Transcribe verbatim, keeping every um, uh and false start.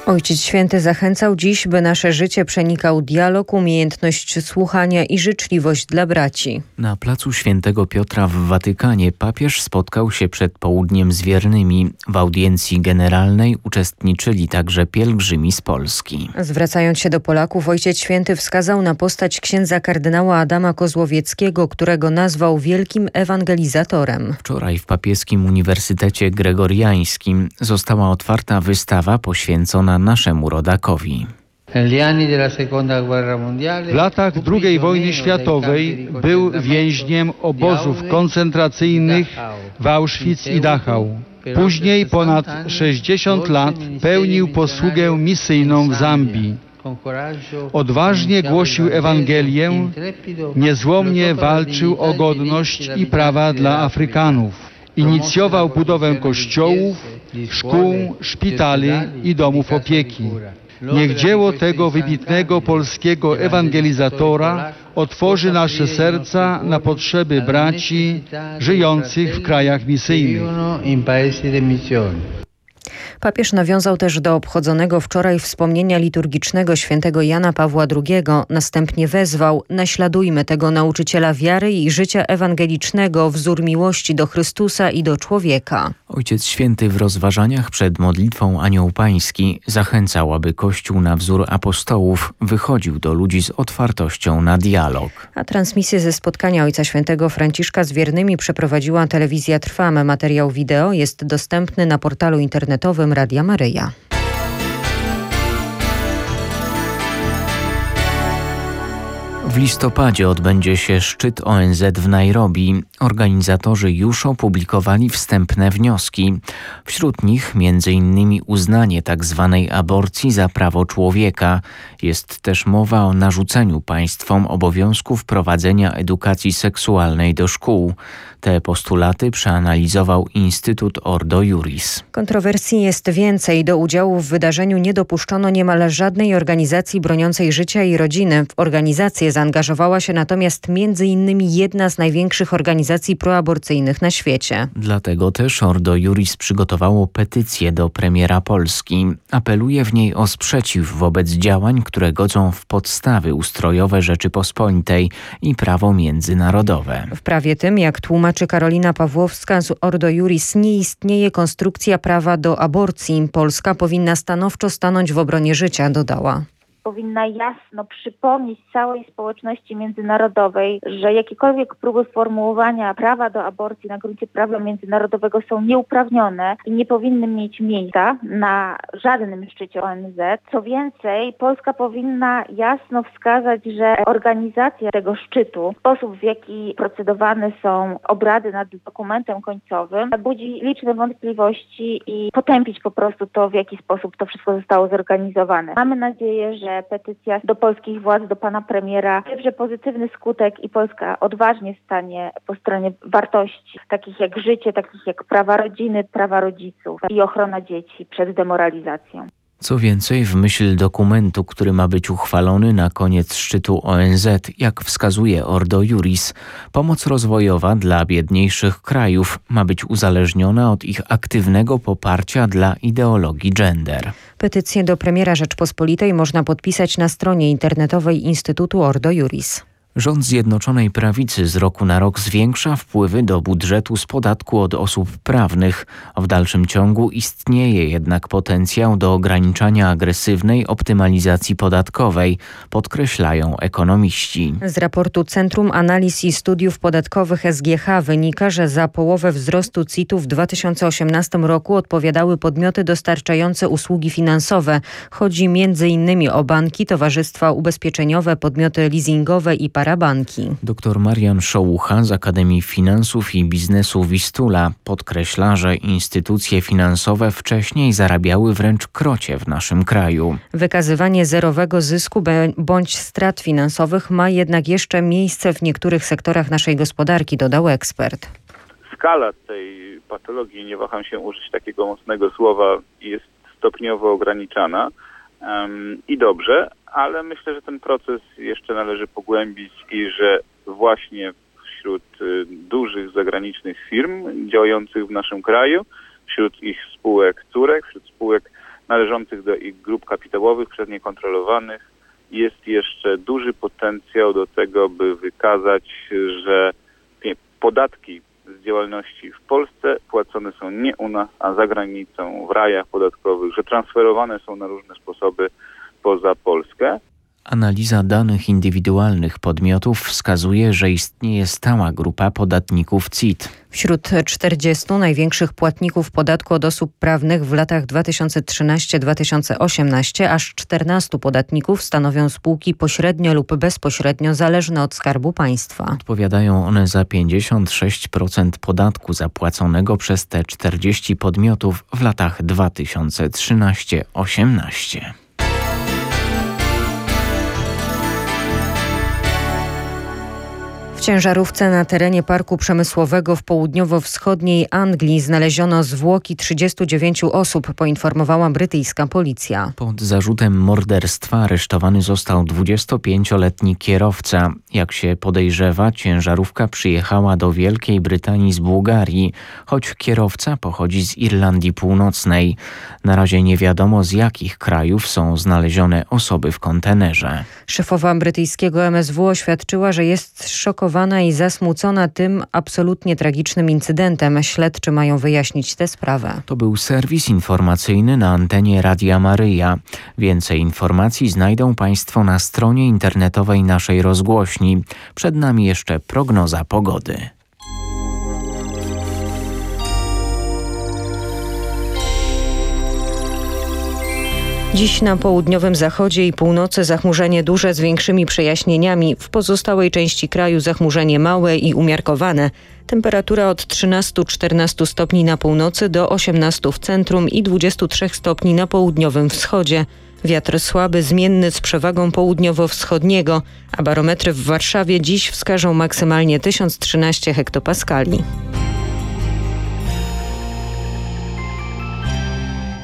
Ojciec Święty zachęcał dziś, by nasze życie przenikał dialog, umiejętność słuchania i życzliwość dla braci. Na placu Świętego Piotra w Watykanie papież spotkał się przed południem z wiernymi. W audiencji generalnej uczestniczyli także pielgrzymi z Polski. Zwracając się do Polaków, Ojciec Święty wskazał na postać księdza kardynała Adama Kozłowieckiego, którego nazwał wielkim ewangelizatorem. Wczoraj w Papieskim Uniwersytecie Gregoriańskim została otwarta wystawa poświęcona naszemu rodakowi. W latach drugiej wojny światowej był więźniem obozów koncentracyjnych w Auschwitz i Dachau. Później ponad sześćdziesiąt lat pełnił posługę misyjną w Zambii. Odważnie głosił Ewangelię, niezłomnie walczył o godność i prawa dla Afrykanów. Inicjował budowę kościołów, szkół, szpitali i domów opieki. Niech dzieło tego wybitnego polskiego ewangelizatora otworzy nasze serca na potrzeby braci żyjących w krajach misyjnych. Papież nawiązał też do obchodzonego wczoraj wspomnienia liturgicznego świętego Jana Pawła drugiego. Następnie wezwał: naśladujmy tego nauczyciela wiary i życia ewangelicznego, wzór miłości do Chrystusa i do człowieka. Ojciec Święty w rozważaniach przed modlitwą Anioł Pański zachęcał, aby Kościół na wzór apostołów wychodził do ludzi z otwartością na dialog. A transmisję ze spotkania Ojca Świętego Franciszka z wiernymi przeprowadziła telewizja Trwam. Materiał wideo jest dostępny na portalu internetowym Radia Maryja. W listopadzie odbędzie się szczyt O N Z w Nairobi. Organizatorzy już opublikowali wstępne wnioski. Wśród nich między innymi uznanie tzw. aborcji za prawo człowieka. Jest też mowa o narzuceniu państwom obowiązku wprowadzenia edukacji seksualnej do szkół. Te postulaty przeanalizował Instytut Ordo Iuris. Kontrowersji jest więcej. Do udziału w wydarzeniu nie dopuszczono niemal żadnej organizacji broniącej życia i rodziny. W organizację zaangażowała się natomiast między innymi jedna z największych organizacji proaborcyjnych na świecie. Dlatego też Ordo Iuris przygotowało petycję do premiera Polski. Apeluje w niej o sprzeciw wobec działań, które godzą w podstawy ustrojowe Rzeczypospolitej i prawo międzynarodowe. W prawie tym, jak tłumaczy Karolina Pawłowska z Ordo Iuris, nie istnieje konstrukcja prawa do aborcji. Polska powinna stanowczo stanąć w obronie życia, dodała. Powinna jasno przypomnieć całej społeczności międzynarodowej, że jakiekolwiek próby formułowania prawa do aborcji na gruncie prawa międzynarodowego są nieuprawnione i nie powinny mieć miejsca na żadnym szczycie O N Z. Co więcej, Polska powinna jasno wskazać, że organizacja tego szczytu, sposób w jaki procedowane są obrady nad dokumentem końcowym, budzi liczne wątpliwości i potępić po prostu to, w jaki sposób to wszystko zostało zorganizowane. Mamy nadzieję, że petycja do polskich władz, do pana premiera wywrze pozytywny skutek i Polska odważnie stanie po stronie wartości, takich jak życie, takich jak prawa rodziny, prawa rodziców i ochrona dzieci przed demoralizacją. Co więcej, w myśl dokumentu, który ma być uchwalony na koniec szczytu O N Z, jak wskazuje Ordo Iuris, pomoc rozwojowa dla biedniejszych krajów ma być uzależniona od ich aktywnego poparcia dla ideologii gender. Petycję do premiera Rzeczpospolitej można podpisać na stronie internetowej Instytutu Ordo Iuris. Rząd Zjednoczonej Prawicy z roku na rok zwiększa wpływy do budżetu z podatku od osób prawnych. W dalszym ciągu istnieje jednak potencjał do ograniczania agresywnej optymalizacji podatkowej, podkreślają ekonomiści. Z raportu Centrum Analiz i Studiów Podatkowych S G H wynika, że za połowę wzrostu C I T-u w dwa tysiące osiemnastym roku odpowiadały podmioty dostarczające usługi finansowe. Chodzi między innymi o banki, towarzystwa ubezpieczeniowe, podmioty leasingowe i parabanki. Doktor Marian Szołucha z Akademii Finansów i Biznesu Wistula podkreśla, że instytucje finansowe wcześniej zarabiały wręcz krocie w naszym kraju. Wykazywanie zerowego zysku bądź strat finansowych ma jednak jeszcze miejsce w niektórych sektorach naszej gospodarki, dodał ekspert. Skala tej patologii, nie waham się użyć takiego mocnego słowa, jest stopniowo ograniczana um, i dobrze, ale myślę, że ten proces jeszcze należy pogłębić i że właśnie wśród y, dużych zagranicznych firm działających w naszym kraju, wśród ich spółek córek, wśród spółek należących do ich grup kapitałowych przez nie kontrolowanych jest jeszcze duży potencjał do tego, by wykazać, że podatki z działalności w Polsce płacone są nie u nas, a za granicą, w rajach podatkowych, że transferowane są na różne sposoby poza Polskę. Analiza danych indywidualnych podmiotów wskazuje, że istnieje stała grupa podatników C I T. Wśród czterdziestu największych płatników podatku od osób prawnych w latach dwa tysiące trzynastym do dwa tysiące osiemnastego aż czternastu podatników stanowią spółki pośrednio lub bezpośrednio zależne od Skarbu Państwa. Odpowiadają one za pięćdziesiąt sześć procent podatku zapłaconego przez te czterdzieści podmiotów w latach dwa tysiące trzynastym do osiemnastego. W ciężarówce na terenie Parku Przemysłowego w południowo-wschodniej Anglii znaleziono zwłoki trzydziestu dziewięciu osób, poinformowała brytyjska policja. Pod zarzutem morderstwa aresztowany został dwudziestopięcioletni kierowca. Jak się podejrzewa, ciężarówka przyjechała do Wielkiej Brytanii z Bułgarii, choć kierowca pochodzi z Irlandii Północnej. Na razie nie wiadomo, z jakich krajów są znalezione osoby w kontenerze. Szefowa brytyjskiego M S W oświadczyła, że jest szokowana i zasmucona tym absolutnie tragicznym incydentem. Śledczy mają wyjaśnić tę sprawę. To był serwis informacyjny na antenie Radia Maryja. Więcej informacji znajdą Państwo na stronie internetowej naszej rozgłośni. Przed nami jeszcze prognoza pogody. Dziś na południowym zachodzie i północy zachmurzenie duże z większymi przejaśnieniami. W pozostałej części kraju zachmurzenie małe i umiarkowane. Temperatura od trzynastu do czternastu stopni na północy do osiemnastu w centrum i dwudziestu trzech stopni na południowym wschodzie. Wiatr słaby, zmienny z przewagą południowo-wschodniego, a barometry w Warszawie dziś wskażą maksymalnie tysiąc trzynaście hektopaskali.